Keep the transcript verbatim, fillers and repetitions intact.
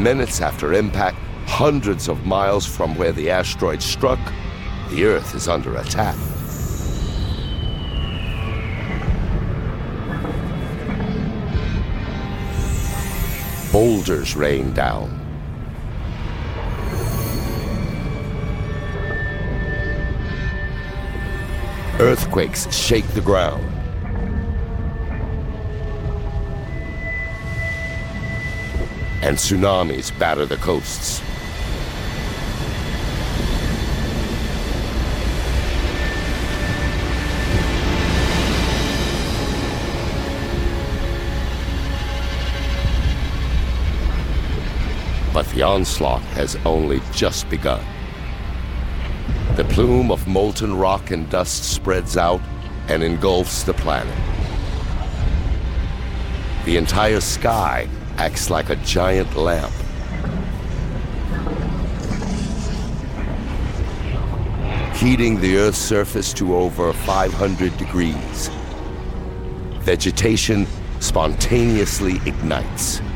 Minutes after impact, hundreds of miles from where the asteroid struck, the Earth is under attack. Boulders rain down. Earthquakes shake the ground. And tsunamis batter the coasts. But the onslaught has only just begun. The plume of molten rock and dust spreads out and engulfs the planet. The entire sky acts like a giant lamp. Heating the Earth's surface to over five hundred degrees. Vegetation spontaneously ignites.